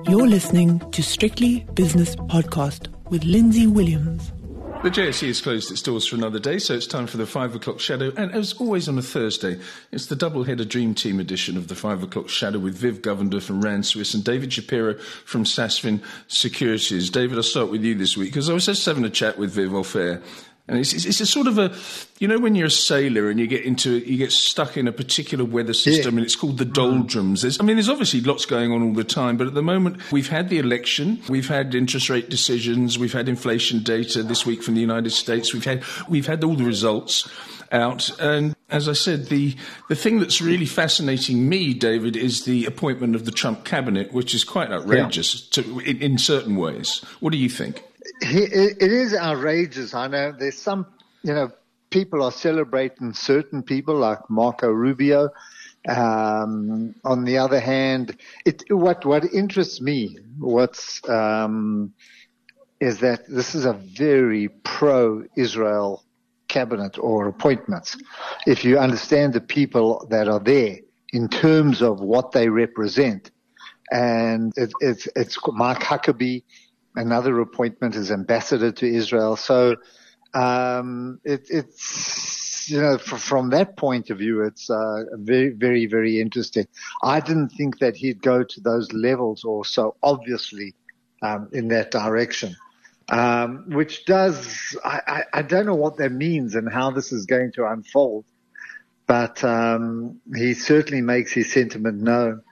You're listening to Strictly Business Podcast with Lindsay Williams. The JSE has closed its doors for another day, so it's time for the 5 o'clock shadow. And as always on a Thursday, it's the double-header Dream Team edition of the 5 o'clock shadow with Viv Govender from Rand Swiss and David Shapiro from Sasfin Securities. David, I'll start with you this week, because I was just having a chat with Viv off air. And it's a sort of a, you know, when you're a sailor and you get stuck in a particular weather system, and it's called the doldrums. There's obviously lots going on all the time, but at the moment we've had the election, we've had interest rate decisions, we've had inflation data this week from the United States, we've had all the results out. And as I said, the thing that's really fascinating me, David, is the appointment of the Trump cabinet, which is quite outrageous in certain ways. What do you think? It is outrageous. I know there's some, people are celebrating certain people like Marco Rubio. On the other hand, what interests me, is that this is a very pro-Israel cabinet or appointments. If you understand the people that are there in terms of what they represent, and it's Mark Huckabee. Another appointment as ambassador to Israel. So, it's, from that point of view, it's, very, very, very interesting. I didn't think that he'd go to those levels or so obviously, in that direction. Which does, I don't know what that means and how this is going to unfold, but, he certainly makes his sentiment known.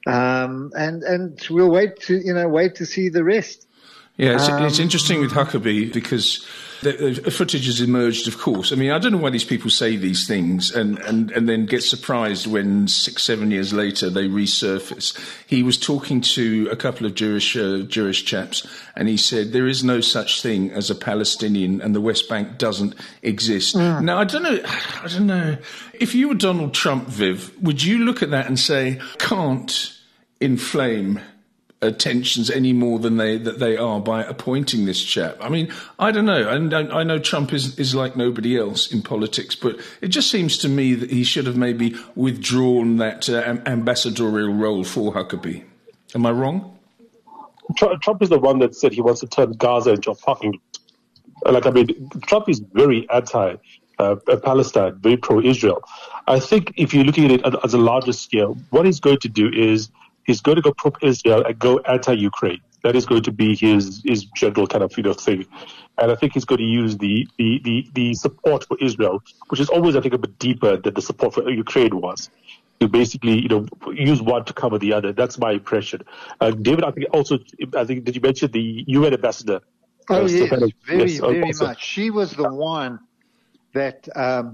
And we'll wait to see the rest. Yeah, it's interesting with Huckabee because the footage has emerged, of course. I don't know why these people say these things and then get surprised when 6-7 years later they resurface. He was talking to a couple of Jewish chaps, and he said there is no such thing as a Palestinian and the West Bank doesn't exist. Now, I don't know. If you were Donald Trump, Viv, would you look at that and say, can't inflame tensions any more than they are by appointing this chap? I don't know. And I know Trump is like nobody else in politics, but it just seems to me that he should have maybe withdrawn that ambassadorial role for Huckabee. Am I wrong? Trump is the one that said he wants to turn Gaza into a parking lot. Trump is very anti-Palestine, very pro-Israel. I think if you're looking at it as a larger scale, what he's going to do is he's going to go pro-Israel and go anti-Ukraine. That is going to be his general kind of thing. And I think he's going to use the support for Israel, which is always, I think, a bit deeper than the support for Ukraine was. To basically, use one to cover the other. That's my impression. David, I think did you mention the UN ambassador? Oh, yes, very much. She was the one that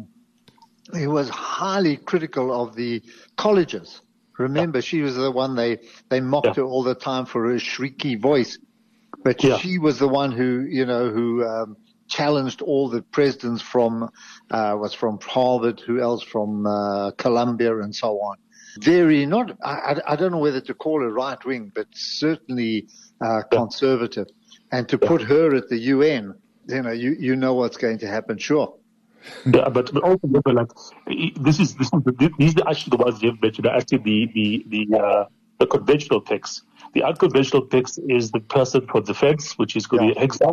he was highly critical of the colleges. Remember, she was the one they mocked her all the time for her shrieky voice, but she was the one who challenged all the presidents from Harvard, who else from Columbia, and so on. Very I don't know whether to call her right wing, but certainly conservative. And to put her at the UN, you know what's going to happen, sure. Yeah, but also remember, these are actually the ones you've mentioned. Are actually the conventional picks. The unconventional picks is the person for defense, which is going to be Hegseth.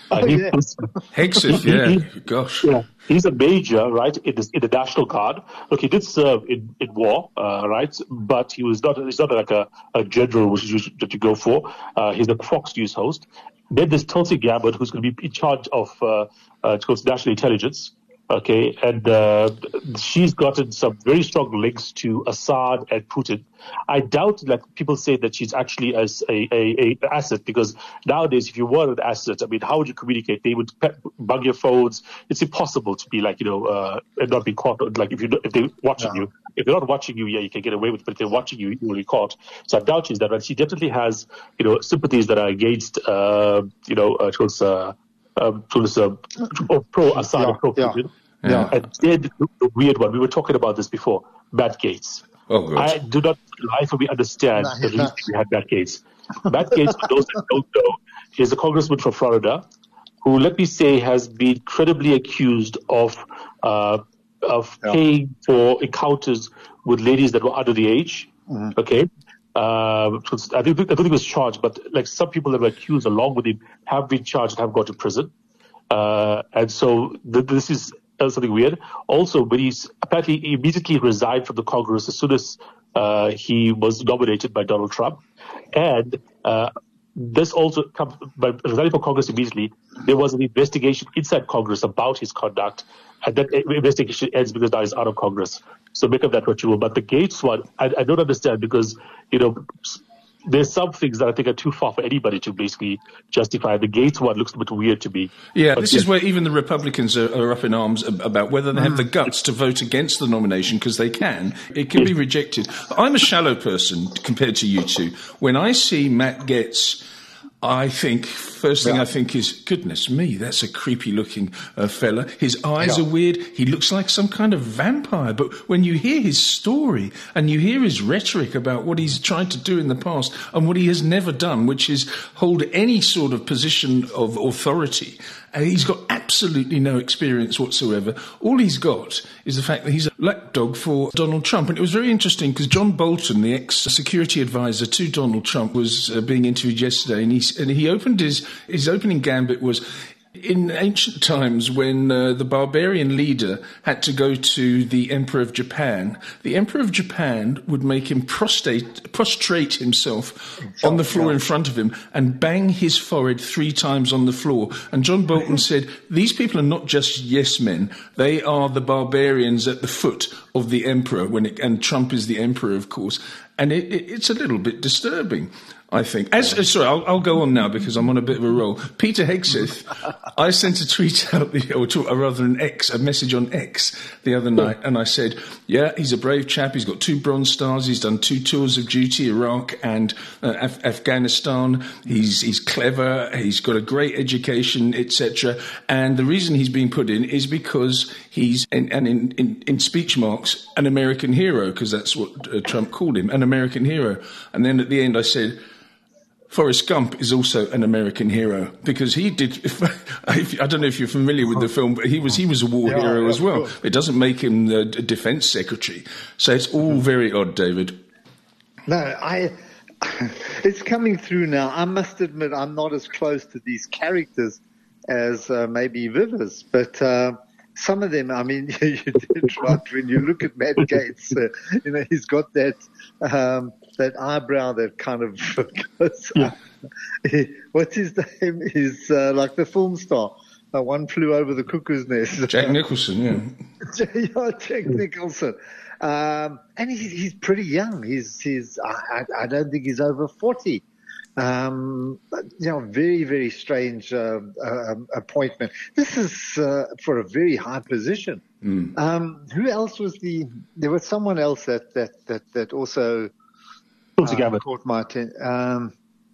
Hegseth, gosh. Yeah, he's a major, right, in the National Guard. Look, he did serve in war, right, but he's not like a general, which is that you go for. He's a Fox News host. Then there's Tulsi Gabbard, who's going to be in charge of national intelligence. Okay, and she's gotten some very strong links to Assad and Putin. I doubt, people say that she's actually as a asset, because nowadays, if you were an asset, how would you communicate? They would bug your phones. It's impossible to be and not be caught. If they're watching you, if they're not watching you, you can get away with it. But if they're watching you, you will be caught. So I doubt she's that. But she definitely has, sympathies that are against, pro-Assad and pro-Putin. Yeah. And then the weird one, we were talking about this before, Matt Gaetz. Oh, good. I do not rightfully understand the reason we had Matt Gaetz. Matt Gaetz, for those that don't know, is a congressman from Florida who, let me say, has been credibly accused of paying for encounters with ladies that were under the age. Mm-hmm. Okay. I don't think he was charged, but like some people that were accused along with him have been charged and have gone to prison. And so this is something weird. Also, when he immediately resigned from the Congress as soon as he was nominated by Donald Trump. And this also comes by resigning from Congress immediately. There was an investigation inside Congress about his conduct, and that investigation ends because now he's out of Congress. So make of that what you will. But the Gates one, I don't understand because, there's some things that I think are too far for anybody to basically justify. The Gates one looks a bit weird to me. Yeah, this is where even the Republicans are up in arms about whether they have the guts to vote against the nomination, because they can. It can be rejected. I'm a shallow person compared to you two. When I see Matt Gaetz, I think, first thing I think is, goodness me, that's a creepy looking fella. His eyes are weird. He looks like some kind of vampire. But when you hear his story and you hear his rhetoric about what he's tried to do in the past and what he has never done, which is hold any sort of position of authority, he's got absolutely no experience whatsoever. All he's got is the fact that he's a lapdog for Donald Trump. And it was very interesting because John Bolton, the ex-security advisor to Donald Trump, was being interviewed yesterday, and he opened his opening gambit was, in ancient times when the barbarian leader had to go to the Emperor of Japan, the Emperor of Japan would make him prostrate himself on the floor in front of him and bang his forehead 3 times on the floor. And John Bolton said, these people are not just yes men, they are the barbarians at the foot of the Emperor, and Trump is the Emperor, of course. And it's a little bit disturbing, I think. Sorry, I'll go on now because I'm on a bit of a roll. Peter Hegseth, I sent a tweet out, a message on X the other night, and I said, yeah, he's a brave chap. He's got 2 Bronze Stars. He's done 2 tours of duty, Iraq and Afghanistan. He's clever. He's got a great education, etc. And the reason he's being put in is because he's, in speech marks, an American hero, because that's what Trump called him, an American hero. And then at the end I said, Forrest Gump is also an American hero because he did. I don't know if you're familiar with the film, but he was a war hero as well. It doesn't make him the defense secretary, so it's all very odd, David. No, it's coming through now. I must admit, I'm not as close to these characters as maybe Viv is, but some of them. I mean, you did right when you look at Matt Gaetz. He's got that. That eyebrow that kind of goes up. What's his name? He's like the film star. One Flew Over the Cuckoo's Nest. Jack Nicholson, yeah. Jack Nicholson. And he's pretty young. I don't think he's over 40. Very, very strange appointment. This is for a very high position. Who else was there was someone else that also caught my attention.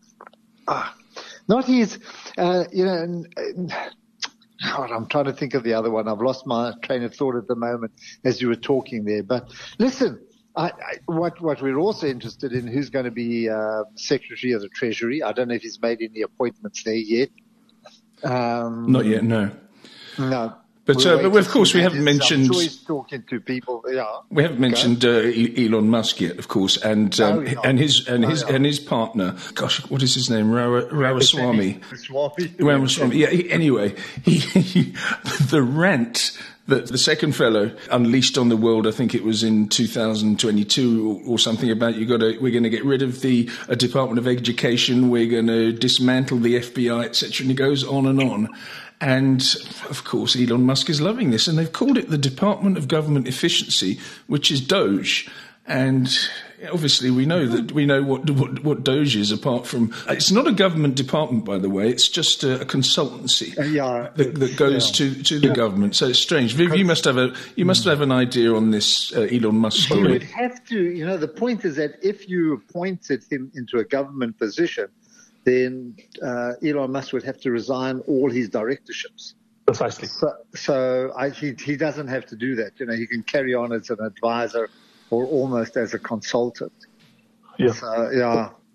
Not his, I'm trying to think of the other one. I've lost my train of thought at the moment as you were talking there. But listen, what we're also interested in, who's going to be Secretary of the Treasury. I don't know if he's made any appointments there yet. Not yet, no. No. But of course, we haven't mentioned talking to people. Yeah, we haven't mentioned Elon Musk yet, of course, and his partner. Gosh, what is his name? Ramaswamy. Ramaswamy. Yeah. Anyway, the rant that the second fellow unleashed on the world, I think it was in 2022 or something, about we're going to get rid of the Department of Education, we're going to dismantle the FBI, etc. And he goes on and on. And, of course, Elon Musk is loving this. And they've called it the Department of Government Efficiency, which is Doge. And obviously we know what Doge is, apart from... It's not a government department, by the way. It's just a consultancy that goes to the government. So it's strange. Viv, you must have an idea on this Elon Musk story. You would have to. The point is that if you appointed him into a government position, then Elon Musk would have to resign all his directorships. Precisely. So he doesn't have to do that. He can carry on as an advisor or almost as a consultant. Yeah. So,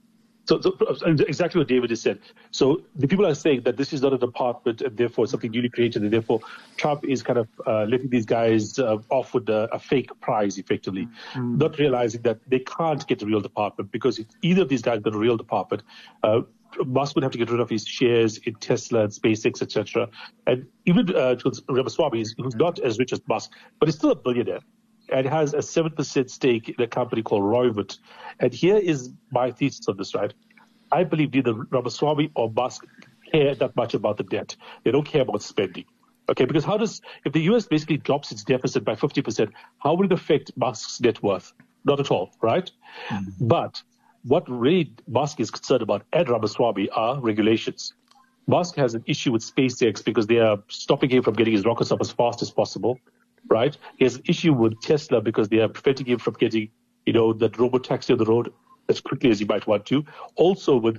So exactly what David has said. So the people are saying that this is not a department and therefore something newly created, and therefore Trump is kind of letting these guys off with a fake prize, effectively, not realizing that they can't get a real department, because if either of these guys got a real department, Musk would have to get rid of his shares in Tesla and SpaceX, etc. And even Ramaswamy, who's not as rich as Musk, but he's still a billionaire, and has a 7% stake in a company called Roivant. And here is my thesis on this, right? I believe neither Ramaswamy or Musk care that much about the debt. They don't care about spending. Okay, because if the US basically drops its deficit by 50%, how will it affect Musk's net worth? Not at all, right? But what really Musk is concerned about, and Ramaswamy, are regulations. Musk has an issue with SpaceX because they are stopping him from getting his rockets up as fast as possible. Right? He has an issue with Tesla because they are preventing him from getting, that robo-taxi on the road as quickly as he might want to. Also with,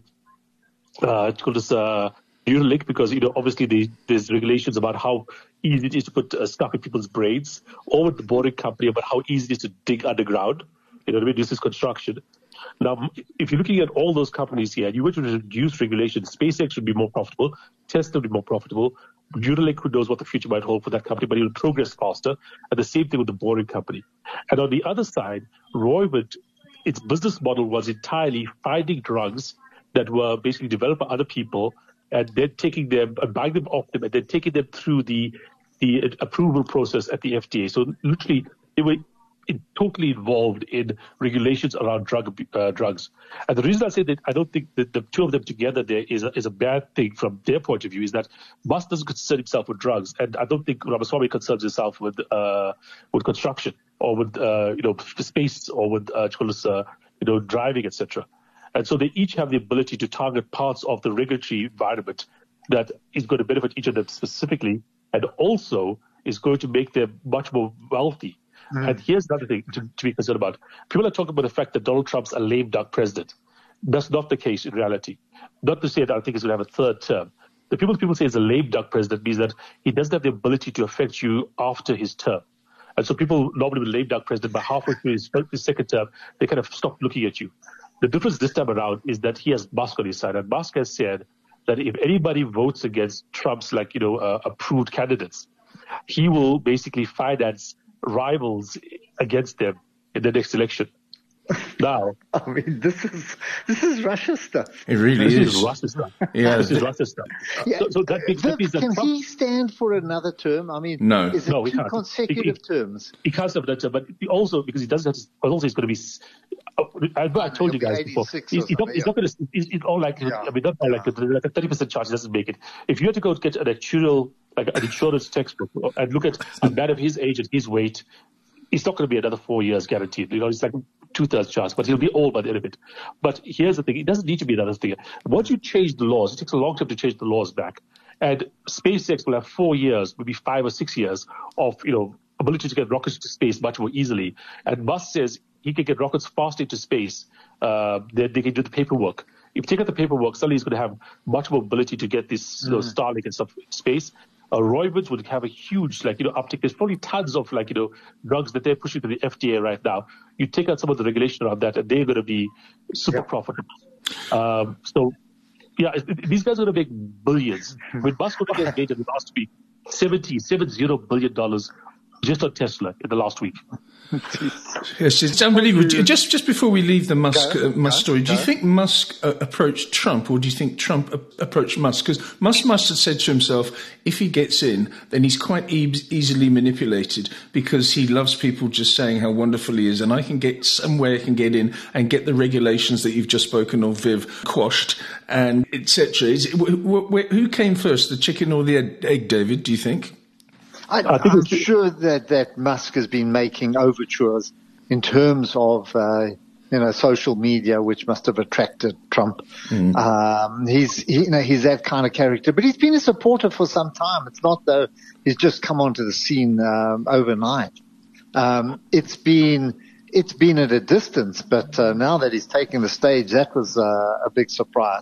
Neuralink, because, obviously there's regulations about how easy it is to put stuff in people's brains, or with the Boring Company about how easy it is to dig underground. You know what I mean? This is construction. Now, if you're looking at all those companies here, you were to reduce regulations, SpaceX would be more profitable, Tesla would be more profitable, Neuralink, who knows what the future might hold for that company, but it will progress faster. And the same thing with the Boring Company. And on the other side, Roivant, its business model was entirely finding drugs that were basically developed by other people, and then taking them and buying them off them, and then taking them through the approval process at the FDA. So literally, they were totally involved in regulations around drugs. And the reason I say that I don't think that the two of them together there is a bad thing from their point of view is that Musk doesn't concern himself with drugs, and I don't think Ramaswamy concerns himself with construction or with space or with driving, etc. And so they each have the ability to target parts of the regulatory environment that is going to benefit each of them specifically, and also is going to make them much more wealthy. And here's another thing to be concerned about. People are talking about the fact that Donald Trump's a lame duck president. That's not the case in reality. Not to say that I think he's going to have a third term. The people say he's a lame duck president means that he doesn't have the ability to affect you after his term. And so people normally with a lame duck president, by halfway through his second term, they kind of stop looking at you. The difference this time around is that he has Musk on his side. And Musk has said that if anybody votes against Trump's approved candidates, he will basically finance rivals against them in the next election. Now, I mean, this is Russia stuff. It really is. This is Russia stuff. Yeah, this is Russia stuff. Yeah. So that means that can Trump, he stand for another term? I mean, no. Is it No, he two can't. consecutive terms? He can't stand for that term, but also because he doesn't have to, but also he's going to be. I told you guys before. He's not going to. It's all like. Yeah. I mean, not like a 30% chance he doesn't make it. If you had to go get an actuarial, like an insurance textbook, and look at a man of his age and his weight, it's not going to be another 4 years guaranteed. It's like 2/3 chance, but he'll be old by the end of it. But here's the thing: it doesn't need to be another thing. Once you change the laws, it takes a long time to change the laws back. And SpaceX will have 4 years, maybe 5 or 6 years of ability to get rockets to space much more easily. And Musk says he can get rockets faster into space. They can do the paperwork. If you take out the paperwork, suddenly he's going to have much more ability to get this Starlink and stuff in space. Roivant would have a huge, uptick. There's probably tons of, drugs that they're pushing to the FDA right now. You take out some of the regulation around that, and they're going to be super profitable. These guys are going to make billions. When Musk got engaged in the last week, $70 billion just on Tesla in the last week. Yes, it's unbelievable. Just before we leave the Musk story, do you think Musk approached Trump, or do you think Trump approached Musk? Because Musk must have said to himself, if he gets in, then he's quite easily manipulated, because he loves people just saying how wonderful he is, and I can get somewhere, I can get in and get the regulations that you've just spoken of, Viv, quashed, and etc. Who came first, the chicken or the egg, David, do you think? I'm sure that Musk has been making overtures in terms of, social media, which must have attracted Trump. He's that kind of character, but he's been a supporter for some time. It's not though he's just come onto the scene, overnight. It's been at a distance, but now that he's taking the stage, that was a big surprise.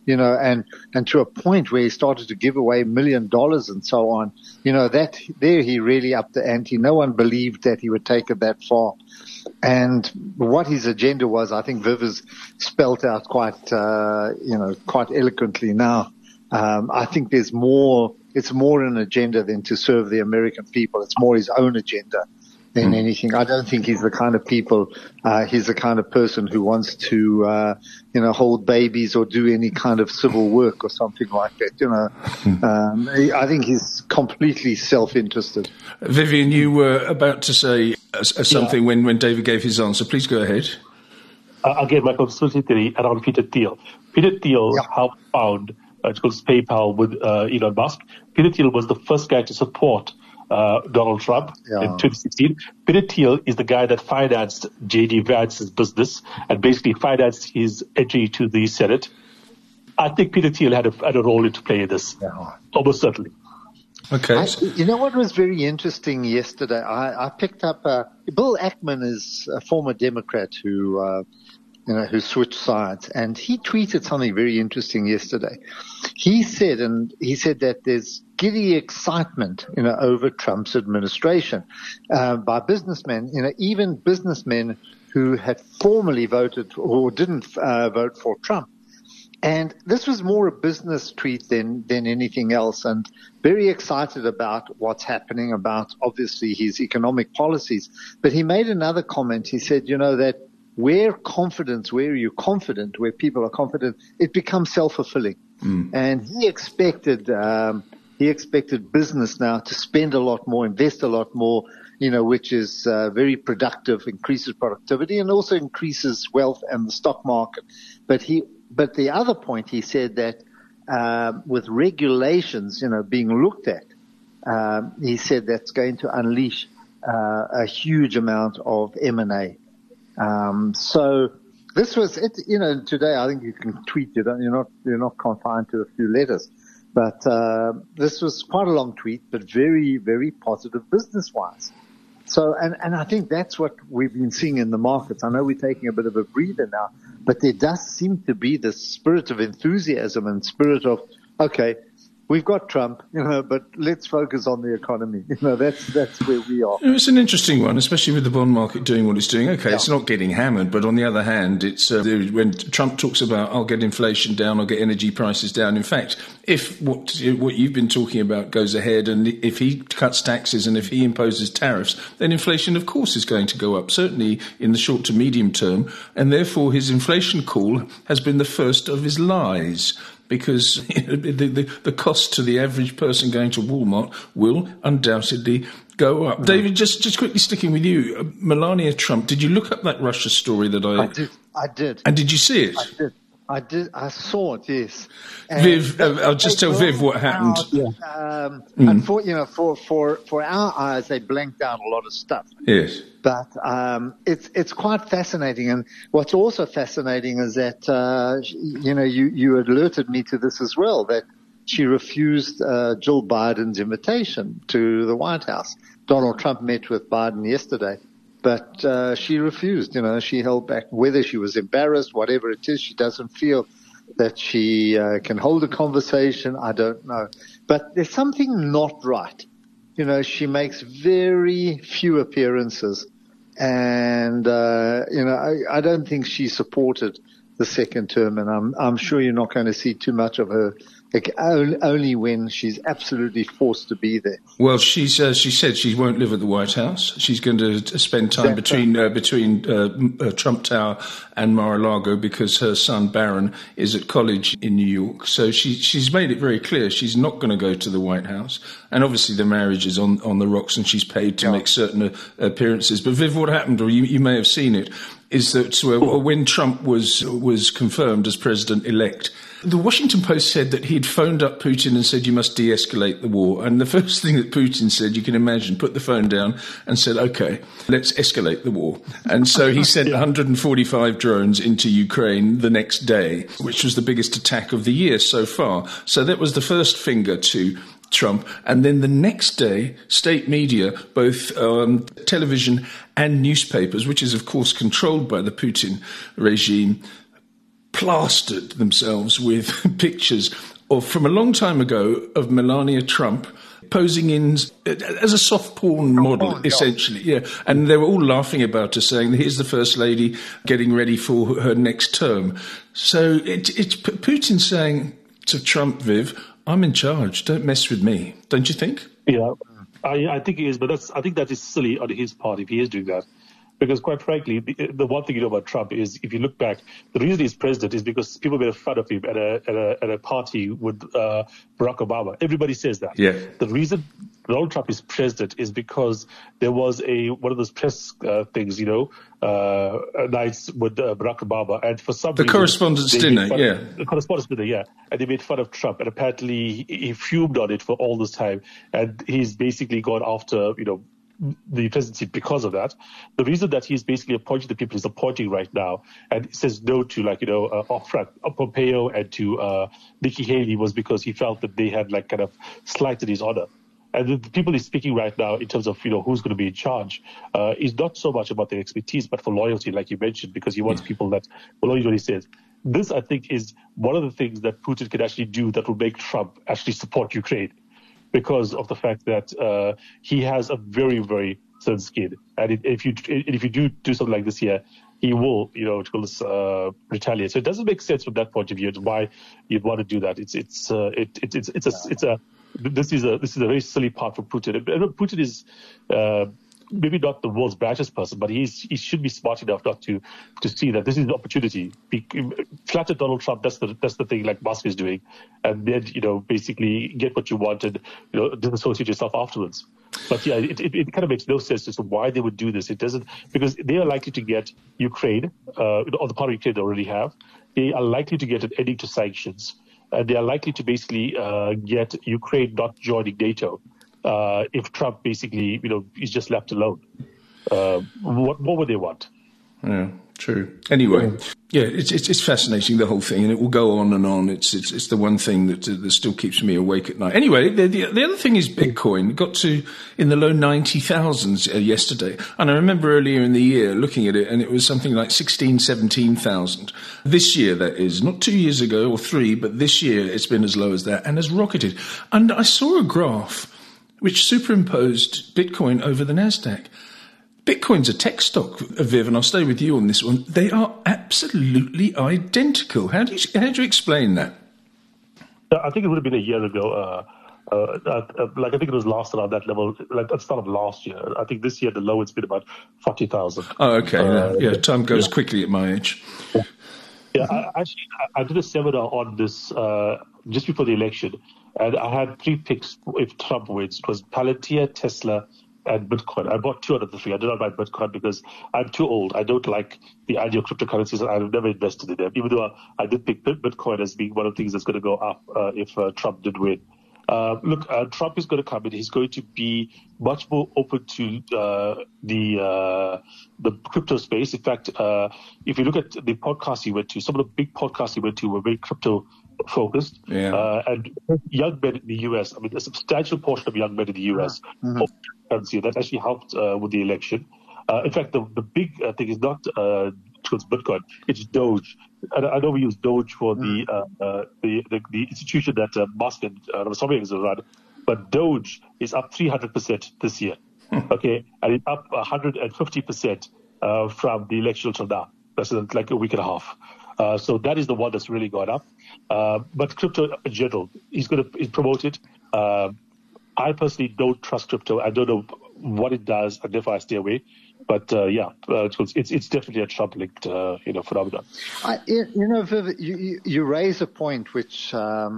and to a point where he started to give away $1 million and so on, that there he really upped the ante. No one believed that he would take it that far. And what his agenda was, I think Viv has spelt out quite eloquently now. I think it's more an agenda than to serve the American people. It's more his own agenda than anything. I don't think he's the kind of he's the kind of person who wants to, hold babies or do any kind of civil work or something like that, I think he's completely self-interested. Vivian, you were about to say something when David gave his answer. Please go ahead. Again, my conspiracy theory around Peter Thiel. Peter Thiel helped found it's called PayPal with Elon Musk. Peter Thiel was the first guy to support Donald Trump in 2016. Peter Thiel is the guy that financed J.D. Vance's business and basically financed his entry to the Senate. I think Peter Thiel had a role to play in this, almost certainly. Okay. You know what was very interesting yesterday? I picked up Bill Ackman is a former Democrat who switched sides, and he tweeted something very interesting yesterday. He said that there's giddy excitement, over Trump's administration, by businessmen, even businessmen who had formerly voted or didn't vote for Trump. And this was more a business tweet than anything else, and very excited about what's happening, about obviously his economic policies. But he made another comment. He said, that where you're confident, where people are confident, it becomes self-fulfilling. And he expected business now to spend a lot more, invest a lot more, which is very productive, increases productivity, and also increases wealth and the stock market. But the other point, he said that with regulations, being looked at, he said that's going to unleash a huge amount of M&A. So this was it. Today I think you can tweet it. You're not confined to a few letters. But this was quite a long tweet, but very, very positive business-wise. So, and I think that's what we've been seeing in the markets. I know we're taking a bit of a breather now, but there does seem to be this spirit of enthusiasm and spirit of, okay, we've got Trump, but let's focus on the economy. That's where we are. It's an interesting one, especially with the bond market doing what it's doing. Okay, It's not getting hammered, but on the other hand, it's when Trump talks about, I'll get inflation down, I'll get energy prices down. In fact, if what you've been talking about goes ahead, and if he cuts taxes and if he imposes tariffs, then inflation, of course, is going to go up, certainly in the short to medium term. And therefore, his inflation call has been the first of his lies, because the cost to the average person going to Walmart will undoubtedly go up. David, just quickly sticking with you, Melania Trump, did you look up that Russia story that I did. And did you see it? I did. I saw it, yes. And Viv, I'll just tell Viv what happened. And for our eyes, they blanked out a lot of stuff. Yes. But it's quite fascinating. And what's also fascinating is that, you alerted me to this as well, that she refused Jill Biden's invitation to the White House. Donald Trump met with Biden yesterday, but she refused. She held back. Whether she was embarrassed, whatever it is, she doesn't feel that she can hold a conversation. I don't know. But there's something not right. She makes very few appearances, and I don't think she supported the second term, and I'm sure you're not going to see too much of her, only when she's absolutely forced to be there. Well, she said she won't live at the White House. She's going to spend time between Trump Tower and Mar-a-Lago because her son Barron is at college in New York. So she's made it very clear she's not going to go to the White House. And obviously the marriage is on the rocks, and she's paid to make certain appearances. But Viv, what happened, or you may have seen it, is that when Trump was confirmed as president-elect, the Washington Post said that he'd phoned up Putin and said, you must de-escalate the war. And the first thing that Putin said, you can imagine, put the phone down and said, okay, let's escalate the war. And so he sent 145 drones into Ukraine the next day, which was the biggest attack of the year so far. So that was the first finger to Trump. And then the next day, state media, both television and newspapers, which is, of course, controlled by the Putin regime, plastered themselves with pictures from a long time ago of Melania Trump posing in as a soft porn model, essentially, yeah. And they were all laughing about her, saying, here's the First Lady getting ready for her next term. So it's Putin saying to Trump, Viv, I'm in charge, don't mess with me. Don't you think? Yeah, I think he is, but I think that is silly on his part if he is doing that. Because quite frankly, the one thing you know about Trump is, if you look back, the reason he's president is because people made fun of him at a party with Barack Obama. Everybody says that. Yeah. The reason Donald Trump is president is because there was one of those press things, nights with Barack Obama, and for some reason, correspondence dinner, the correspondence dinner, yeah, and they made fun of Trump, and apparently he fumed on it for all this time, and he's basically gone after the presidency because of that. The reason that he's basically appointing the people he's appointing right now and says no to Pompeo and to Nikki Haley was because he felt that they had kind of slighted his honor. And the people he's speaking right now in terms of who's going to be in charge is not so much about their expertise, but for loyalty, like you mentioned, because he wants people that will only do what he says. This, I think, is one of the things that Putin can actually do that will make Trump actually support Ukraine, because of the fact that he has a very, very thin skin. And if you do something like this here, he will, retaliate. So it doesn't make sense from that point of view why you'd want to do that. This is a very silly part for Putin. Putin is maybe not the world's brightest person, but he should be smart enough not to see that this is an opportunity. Flatter Donald Trump, that's the thing like Musk is doing, and then basically get what you wanted, disassociate yourself afterwards. But yeah, it kind of makes no sense as to why they would do this. It doesn't, because they are likely to get Ukraine, or the part of Ukraine they already have. They are likely to get an ending to sanctions, and they are likely to basically get Ukraine not joining NATO. If Trump basically, is just left alone, what would they want? Yeah, true. Anyway, yeah, it's fascinating, the whole thing, and it will go on and on. It's the one thing that still keeps me awake at night. Anyway, the other thing is Bitcoin got to in the low 90,000s yesterday, and I remember earlier in the year looking at it, and it was something like 17,000 this year. That is not 2 years ago or 3, but this year it's been as low as that and has rocketed. And I saw a graph which superimposed Bitcoin over the NASDAQ. Bitcoin's a tech stock, Viv, and I'll stay with you on this one. They are absolutely identical. How do you explain that? I think it would have been a year ago. I think it was last around that level, like at the start of last year. I think this year the low it's been about 40,000. Oh, okay. Time goes quickly at my age. Yeah, I did a seminar on this just before the election, and I had 3 picks if Trump wins. It was Palantir, Tesla, and Bitcoin. I bought 2 out of the 3. I did not buy Bitcoin because I'm too old. I don't like the idea of cryptocurrencies, and I've never invested in them, even though I did pick Bitcoin as being one of the things that's going to go up if Trump did win. Trump is going to come in. He's going to be much more open to the crypto space. In fact, if you look at the podcasts he went to, some of the big podcasts he went to were very crypto focused. Yeah. And young men in the US, a substantial portion of young men in the US, that actually helped with the election. In fact, the big thing is not towards Bitcoin, it's Doge. I know we use Doge for the institution that Musk and Ramaswamy run, but Doge is up 300% this year. Okay, and it's up 150% from the election till now. That's like a week and a half. So that is the one that's really gone up. But crypto in general, he's going to promote it. I personally don't trust crypto. I don't know what it does, and therefore I stay away. But it's definitely a Trump-linked phenomenon. Viv, you raise a point which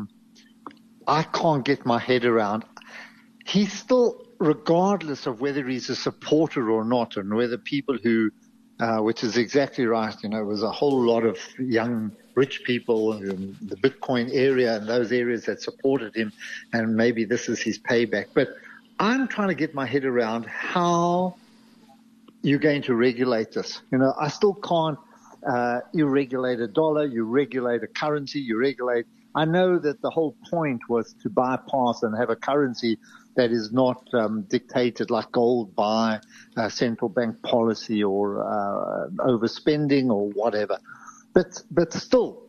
I can't get my head around. He's still, regardless of whether he's a supporter or not, and whether people who, which is exactly right, was a whole lot of young rich people in the Bitcoin area and those areas that supported him, and maybe this is his payback. But I'm trying to get my head around how you're going to regulate this. I still can't. You regulate a dollar, you regulate a currency, you regulate. I know that the whole point was to bypass and have a currency that is not dictated like gold by central bank policy or overspending or whatever. But still,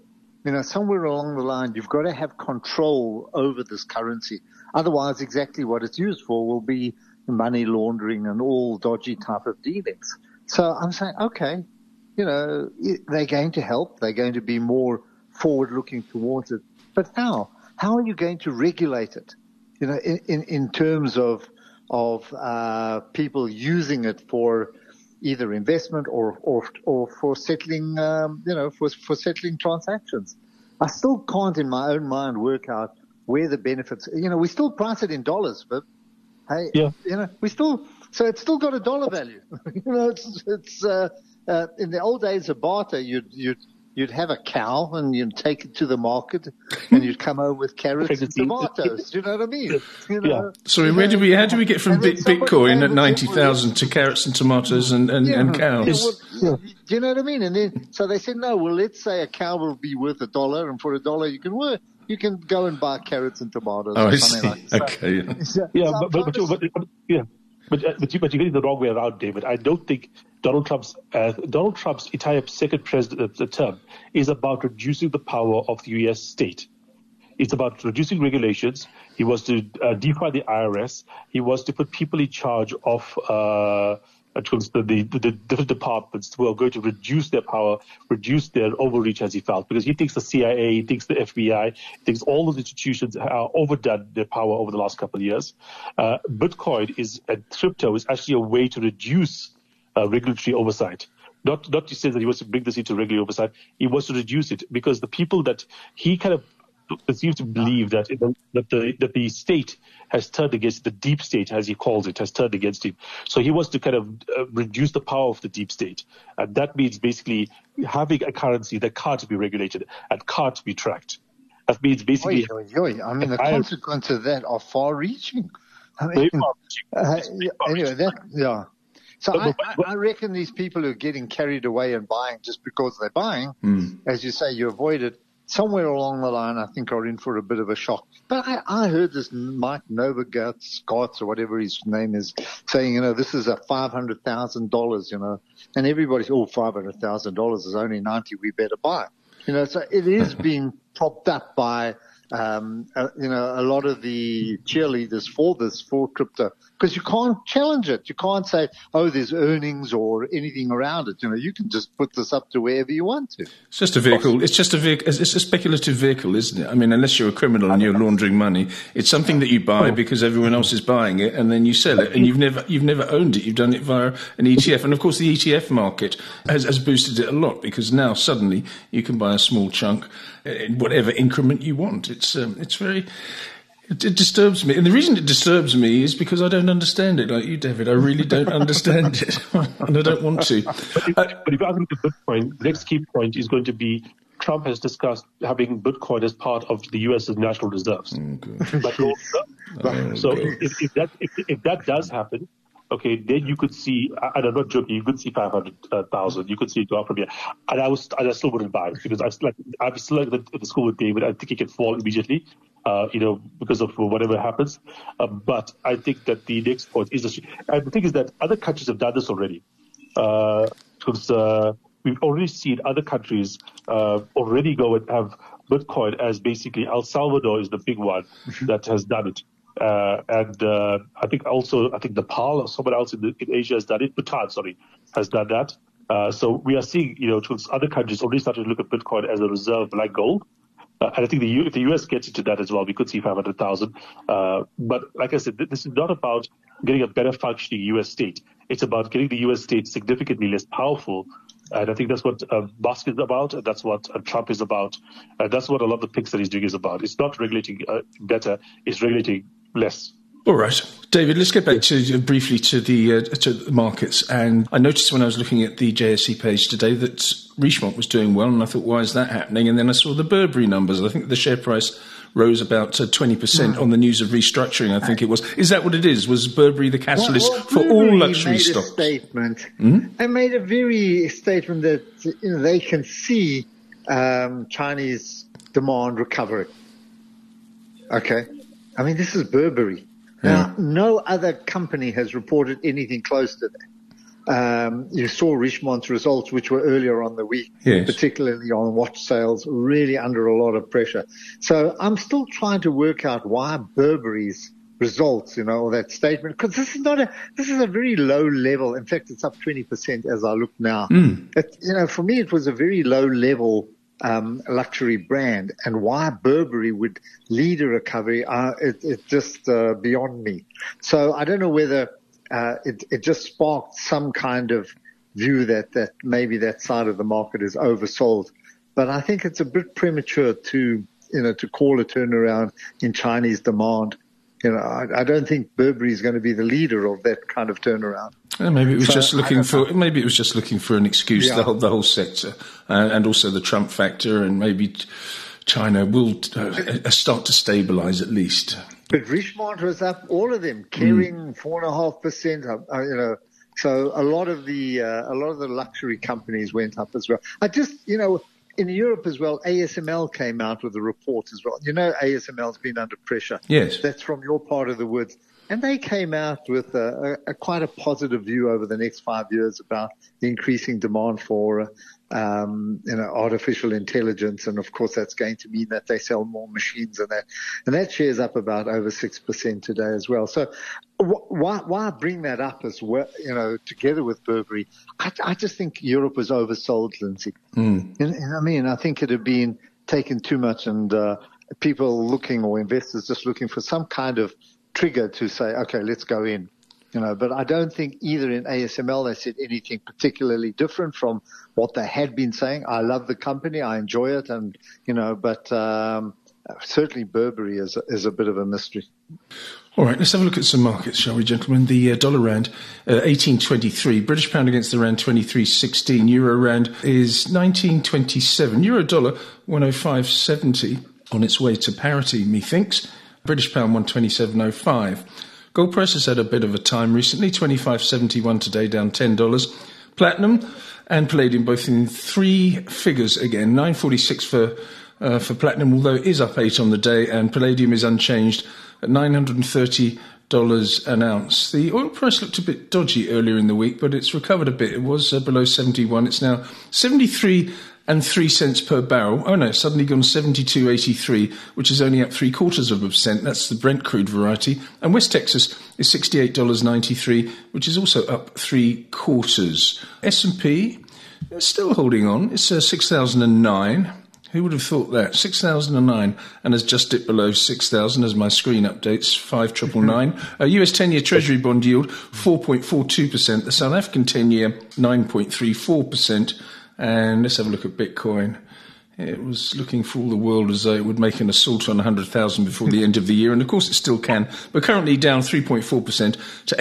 somewhere along the line, you've got to have control over this currency. Otherwise, exactly what it's used for will be money laundering and all dodgy type of dealings. So I'm saying, okay, they're going to help. They're going to be more forward-looking towards it. But how? How are you going to regulate it? In terms of people using it for either investment or for settling, for settling transactions. I still can't in my own mind work out where the benefits, we still price it in dollars, but hey, so it's still got a dollar value. It's in the old days of barter, you'd have a cow and you'd take it to the market and you'd come over with carrots and tomatoes. Do you know what I mean? Sorry, how do we get from Bitcoin at 90,000 to carrots and tomatoes and cows? Do you know what I mean? And then, so they said, no, well, let's say a cow will be worth $1, and for $1 you can go and buy carrots and tomatoes. Oh, or I something see. like that. Okay. But you're getting the wrong way around, David. I don't think Donald Trump's entire second term is about reducing the power of the U.S. state. It's about reducing regulations. He wants to defund the IRS. He wants to put people in charge of the different departments who are going to reduce their power, reduce their overreach, as he felt, because he thinks the CIA, he thinks the FBI, he thinks all those institutions are overdone their power over the last couple of years. Bitcoin and crypto is actually a way to reduce regulatory oversight. Not to say that he wants to bring this into regulatory oversight. He wants to reduce it because the people that he kind of seems to believe that the state has turned against the deep state, as he calls it, has turned against him. So he wants to kind of reduce the power of the deep state. And that means basically having a currency that can't be regulated and can't be tracked. That means basically... I mean, the consequences of that are far-reaching. I mean, anyway, So I reckon these people who are getting carried away and buying just because they're buying, as you say, you avoid it, somewhere along the line, I think, are in for a bit of a shock. But I heard this Mike Novogratz or whatever his name is saying, this is a $500,000, and everybody's, $500,000 is only 90, we better buy. So it is being propped up by, a lot of the cheerleaders for crypto, because you can't challenge it. You can't say, there's earnings or anything around it. You can just put this up to wherever you want to. It's just a vehicle. It's just a vehicle. It's a speculative vehicle, isn't it? I mean, unless you're a criminal and you're laundering money, it's something that you buy because everyone else is buying it, and then you sell it, and you've never owned it. You've done it via an ETF, and of course the ETF market has boosted it a lot, because now suddenly you can buy a small chunk in whatever increment you want. It disturbs me. And the reason it disturbs me is because I don't understand it like you, David. I really don't understand it. And I don't want to. But if you look at Bitcoin, the next key point is going to be Trump has discussed having Bitcoin as part of the U.S.'s national reserves. If that does happen, okay, then you could see, and I'm not joking, you could see 500,000. You could see it go up from here. And I still wouldn't buy it, because I'm still like the school with David. I think it can fall immediately, because of whatever happens. But I think that the next point is, and the thing is that other countries have done this already. Because we've already seen other countries already go and have Bitcoin as basically El Salvador is the big one that has done it. And I think Nepal or someone else in Asia has done it. Bhutan, has done that. So we are seeing, other countries already starting to look at Bitcoin as a reserve like gold. And I think if the US gets into that as well, we could see 500,000. But like I said, this is not about getting a better functioning US state. It's about getting the US state significantly less powerful. And I think that's what Musk is about, and that's what Trump is about. And that's what a lot of the picks that he's doing is about. It's not regulating better, it's regulating less. All right, David, let's get back briefly to the markets. And I noticed when I was looking at the JSE page today that Richemont was doing well, and I thought, why is that happening? And then I saw the Burberry numbers. I think the share price rose about 20% on the news of restructuring, I think it was. Is that what it is? Was Burberry the catalyst for all luxury stock? They made a very statement that they can see Chinese demand recovering. Okay. I mean, this is Burberry. Now, no other company has reported anything close to that. You saw Richemont's results, which were earlier on the week, yes, particularly on watch sales, really under a lot of pressure. So I'm still trying to work out why Burberry's results, or that statement, because this is a very low level. In fact, it's up 20% as I look now. For me, it was a very low level luxury brand, and why Burberry would lead a recovery, it's just beyond me. So I don't know whether it just sparked some kind of view that maybe that side of the market is oversold. But I think it's a bit premature to call a turnaround in Chinese demand. I don't think Burberry is going to be the leader of that kind of turnaround. Maybe it was just looking for an excuse. Yeah. The whole sector, and also the Trump factor, and maybe China will start to stabilise at least. But Richemont was up, all of them, Kering 4.5% up. So a lot of the luxury companies went up as well. In Europe as well, ASML came out with a report as well. ASML's been under pressure. Yes. That's from your part of the woods. And they came out with quite a positive view over the next 5 years about the increasing demand for, artificial intelligence. And of course, that's going to mean that they sell more machines and that. And that share's up about over 6% today as well. So why bring that up as well, together with Burberry? I just think Europe was oversold, Lindsay. I think it had been taken too much, and people looking, or investors just looking for some kind of trigger to say, okay, let's go in. But I don't think either in ASML they said anything particularly different from what they had been saying. I love the company, I enjoy it, and but certainly Burberry is a bit of a mystery. All right, let's have a look at some markets, shall we, gentlemen? The dollar rand, 18.23. British pound against the rand, 23.16. Euro rand is 19.27. Euro dollar, 105.70. On its way to parity, methinks. British pound, 127.05. Gold price has had a bit of a time recently, 25.71 today, down $10. Platinum and palladium both in three figures again, 9.46 for platinum, although it is up 8 on the day, and palladium is unchanged at $930 an ounce. The oil price looked a bit dodgy earlier in the week, but it's recovered a bit. It was below 71. It's now 73.03 cents per barrel. Oh no, it's suddenly gone 72.83, which is only up 0.75%. That's the Brent crude variety. And West Texas is $68.93, which is also up 0.75. S&P still holding on. It's 6,009. Who would have thought that? 6,009, and has just dipped below 6,000 as my screen updates, 5,999. US 10-year Treasury bond yield, 4.42%. The South African 10-year, 9.34%. And let's have a look at Bitcoin. It was looking for all the world as though it would make an assault on 100,000 before the end of the year, and of course it still can, but currently down 3.4% to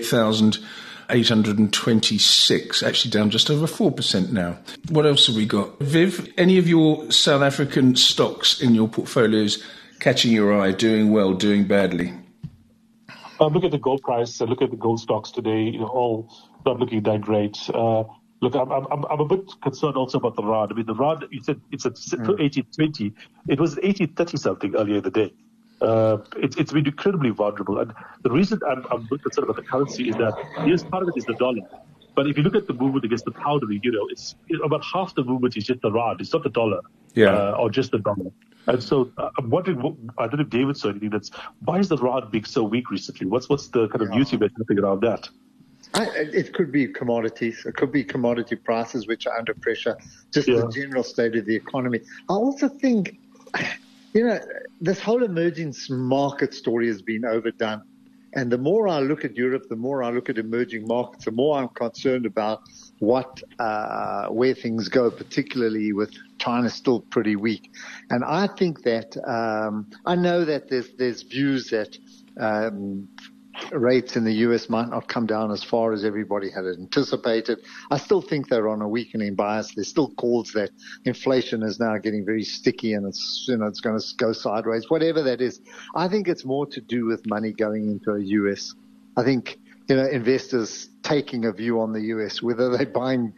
88,826, actually down just over 4% now. What else have we got? Viv, any of your South African stocks in your portfolios catching your eye, doing well, doing badly? Look at the gold price, look at the gold stocks today, all not looking that great. Look, I'm a bit concerned also about the rand. I mean, the rand, you said it's at 18.20. It was 18.30 something earlier in the day. It's been incredibly vulnerable. And the reason I'm a bit concerned about the currency is that, yes, part of it is the dollar. But if you look at the movement against the pound and the euro, it's about half the movement is just the rand. It's not the dollar, or just the dollar. And so I'm wondering, I don't know if David saw anything why is the rand being so weak recently? What's the kind of news you've been thinking around that? It could be commodities. It could be commodity prices which are under pressure, just the general state of the economy. I also think, this whole emerging market story has been overdone. And the more I look at Europe, the more I look at emerging markets, the more I'm concerned about where things go, particularly with China still pretty weak. And I think that, I know that there's views that, rates in the US might not come down as far as everybody had anticipated. I still think they're on a weakening bias. There's still calls that inflation is now getting very sticky and it's going to go sideways, whatever that is. I think it's more to do with money going into a US. I think, investors taking a view on the US, whether they're buying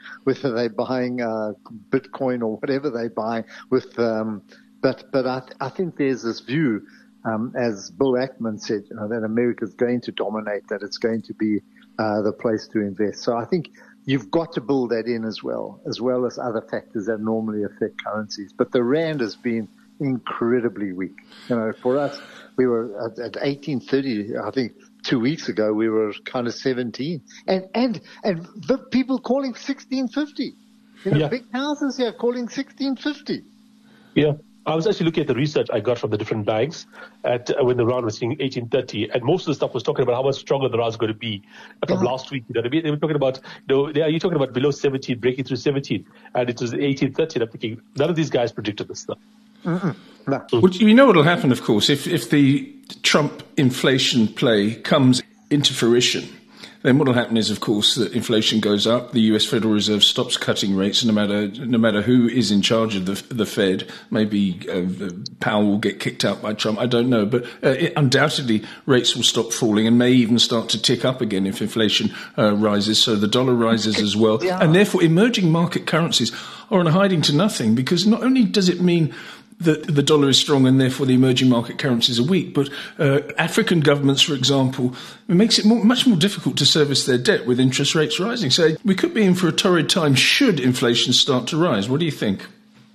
Bitcoin or whatever they buy but I think there's this view, as Bill Ackman said, that America's going to dominate, that it's going to be the place to invest. So I think you've got to build that in as well as other factors that normally affect currencies. But the rand has been incredibly weak. For us, we were at 1830. I think 2 weeks ago we were kind of 17, and the people calling 1650. Big houses here calling 1650. Yeah. I was actually looking at the research I got from the different banks when the rand was seeing 1830, and most of the stuff was talking about how much stronger the rand is going to be from last week. They were talking about, you're talking about below 17, breaking through 17, and it was 1830. And I'm thinking, none of these guys predicted this stuff. No. Well, you know what will happen, of course, if the Trump inflation play comes into fruition. Then what will happen is, of course, that inflation goes up. The U.S. Federal Reserve stops cutting rates, no matter who is in charge of the Fed. Maybe Powell will get kicked out by Trump. I don't know, but undoubtedly rates will stop falling and may even start to tick up again if inflation rises. So the dollar rises as well, and therefore emerging market currencies are on a hiding to nothing, because not only does it mean that the dollar is strong and therefore the emerging market currencies are weak, but African governments, for example, it makes it much more difficult to service their debt with interest rates rising. So we could be in for a torrid time should inflation start to rise. What do you think?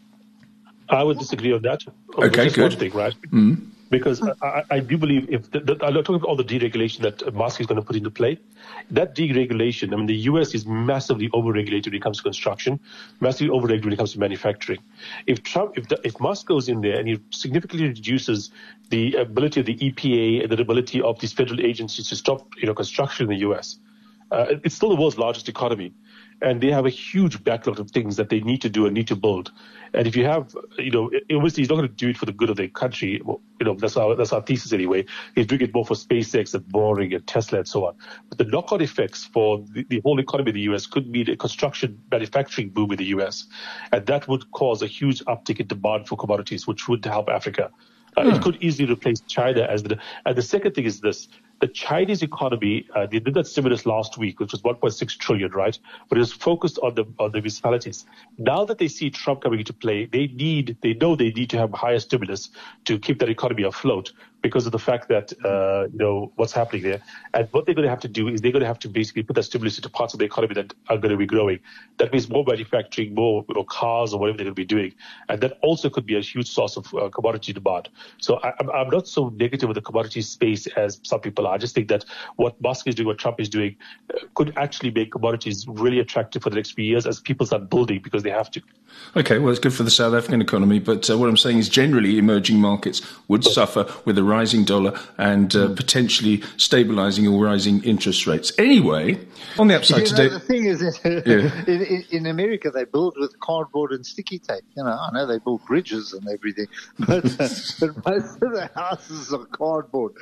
I would disagree on that. Okay, good. One thing, right? Because I do believe I'm talking about all the deregulation that Musk is going to put into play. That deregulation, I mean, the U.S. is massively overregulated when it comes to construction, massively overregulated when it comes to manufacturing. If Musk goes in there and he significantly reduces the ability of the EPA and the ability of these federal agencies to stop, construction in the U.S., it's still the world's largest economy. And they have a huge backlog of things that they need to do and need to build. And if you have, obviously he's not going to do it for the good of the country. That's our thesis anyway. He's doing it more for SpaceX and Boring and Tesla and so on. But the knock-on effects for the whole economy of the U.S. could mean a construction manufacturing boom in the U.S. And that would cause a huge uptick in demand for commodities, which would help Africa. It could easily replace China and the second thing is this. The Chinese economy, they did that stimulus last week, which was 1.6 trillion, right? But it was focused on the municipalities. Now that they see Trump coming into play, they know they need to have higher stimulus to keep that economy afloat because of the fact that, what's happening there. And what they're going to have to do is they're going to have to basically put that stimulus into parts of the economy that are going to be growing. That means more manufacturing, more cars or whatever they're going to be doing. And that also could be a huge source of commodity demand. So I'm not so negative with the commodity space as some people are. I just think that what Musk is doing, what Trump is doing, could actually make commodities really attractive for the next few years as people start building because they have to. Okay, well, it's good for the South African economy, but what I'm saying is generally emerging markets would suffer with a rising dollar and potentially stabilising or rising interest rates. Anyway, on the upside today... The thing is, in America, they build with cardboard and sticky tape. I know they build bridges and everything, but most of the houses are cardboard.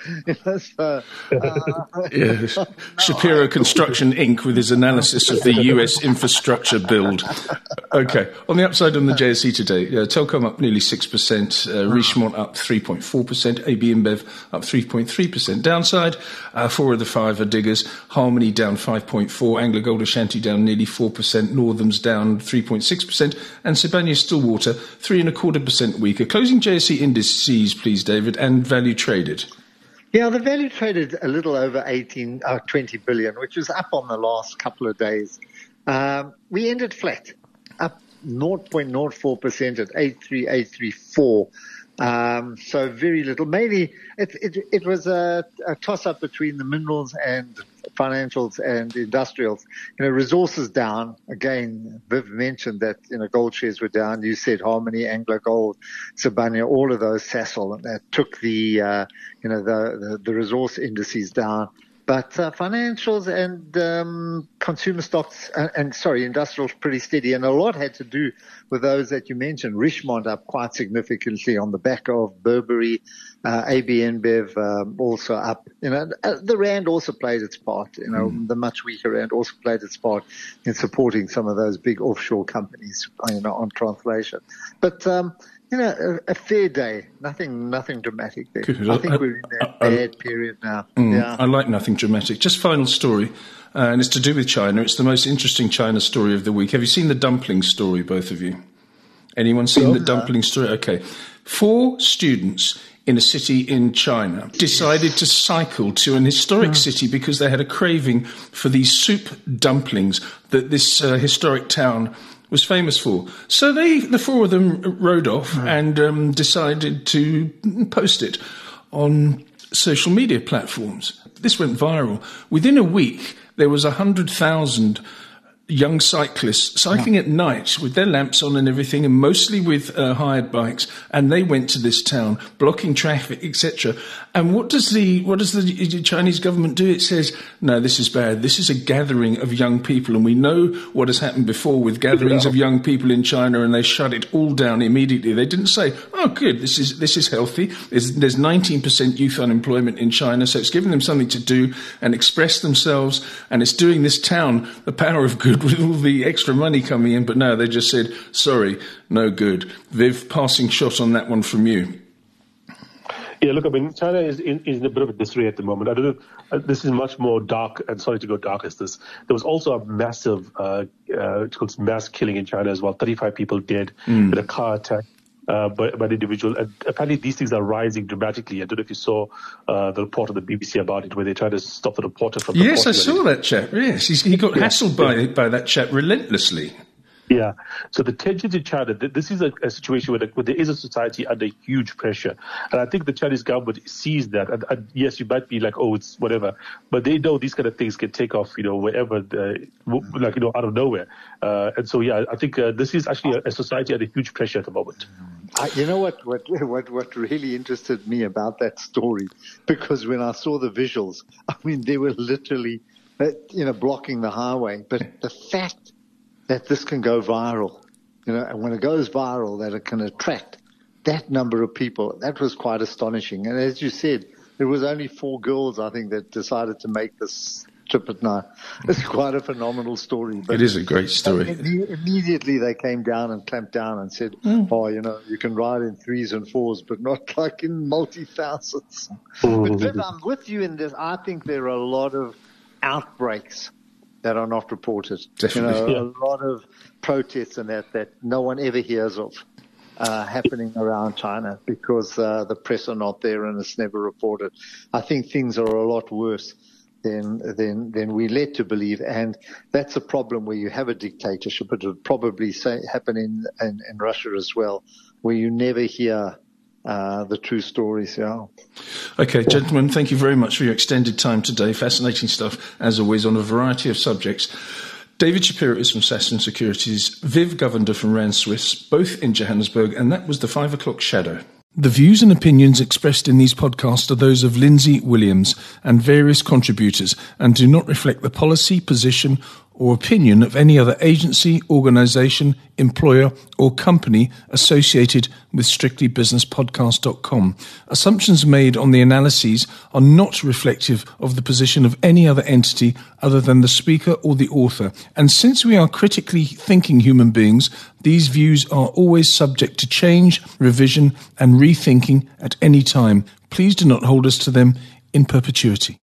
Shapiro Construction Inc. with his analysis of the US infrastructure build. Okay, on the upside on the JSE today, Telkom up nearly 6%, Richemont up 3.4%, AB InBev up 3.3%. Downside, 4 of the 5 are diggers, Harmony down 5.4%, AngloGold Ashanti down nearly 4%, Northam's down 3.6%, and Sibanye-Stillwater 3.25% weaker. Closing JSE indices, please, David, and value traded. Yeah, the value traded a little over 20 billion, which was up on the last couple of days. We ended flat, up 0.04% at 83834. So very little. Mainly, it was a toss-up between the minerals and financials and industrials. Resources down. Again, Viv mentioned that, gold shares were down. You said Harmony, AngloGold, Sibanye, all of those, Sasol, that took the resource indices down. But financials and consumer stocks industrials pretty steady, and a lot had to do with those that you mentioned. Richemont up quite significantly on the back of Burberry, AB InBev also up. The rand also played its part. The much weaker rand also played its part in supporting some of those big offshore companies, on translation. But a fair day. Nothing dramatic there. Good. I think we're in that bad period now. I like nothing dramatic. Just final story, and it's to do with China. It's the most interesting China story of the week. Have you seen the dumpling story, both of you? Anyone seen the dumpling story? Okay. 4 students in a city in China decided to cycle to an historic city because they had a craving for these soup dumplings that this historic town was famous for. So the 4 of them rode off and decided to post it on social media platforms. This went viral. Within a week, there was 100,000 young cyclists cycling at night with their lamps on and everything, and mostly with hired bikes, and they went to this town, blocking traffic, etc. And what does the Chinese government do? It says, no, this is bad. This is a gathering of young people, and we know what has happened before with gatherings of young people in China, and they shut it all down immediately. They didn't say, oh, good, this is healthy. There's 19% youth unemployment in China, so it's giving them something to do and express themselves, and it's doing this town the power of good with all the extra money coming in. But no, they just said, sorry, no good. Viv, passing shot on that one from you. Yeah, look, I mean, China is in a bit of a disarray at the moment. I don't know, this is much more dark, and sorry to go dark as this. There was also a massive mass killing in China as well. 35 people dead in a car attack by an individual. And apparently these things are rising dramatically. I don't know if you saw the report on the BBC about it, where they tried to stop the reporter from... Yes, I saw that chap. Yes, he got hassled by that chap relentlessly. Yeah. So the tensions in China, this is a situation where there is a society under huge pressure. And I think the Chinese government sees that. And yes, you might be like, oh, it's whatever. But they know these kind of things can take off, wherever, out of nowhere. And so, yeah, I think this is actually a society under huge pressure at the moment. You know what really interested me about that story? Because when I saw the visuals, I mean, they were literally, blocking the highway. But the fact that this can go viral, and when it goes viral, that it can attract that number of people, that was quite astonishing. And as you said, there was only 4 girls, I think, that decided to make this trip at night. It's quite a phenomenal story. But it is a great story. Immediately they came down and clamped down and said, you can ride in 3s and 4s, but not like in multi-thousands. But Viv, I'm with you in this. I think there are a lot of outbreaks that are not reported. Definitely. A lot of protests and that no one ever hears of happening around China because the press are not there and it's never reported. I think things are a lot worse than we led to believe, and that's a problem where you have a dictatorship. It would probably happen in Russia as well, where you never hear the true stories. Yeah. Okay, gentlemen, thank you very much for your extended time today. Fascinating stuff, as always, on a variety of subjects. David Shapiro is from Sasson Securities, Viv Govender from Rand Swiss, both in Johannesburg, and that was the 5 o'clock shadow. The views and opinions expressed in these podcasts are those of Lindsay Williams and various contributors and do not reflect the policy, position, or opinion of any other agency, organisation, employer, or company associated with strictlybusinesspodcast.com. Assumptions made on the analyses are not reflective of the position of any other entity other than the speaker or the author. And since we are critically thinking human beings, these views are always subject to change, revision, and rethinking at any time. Please do not hold us to them in perpetuity.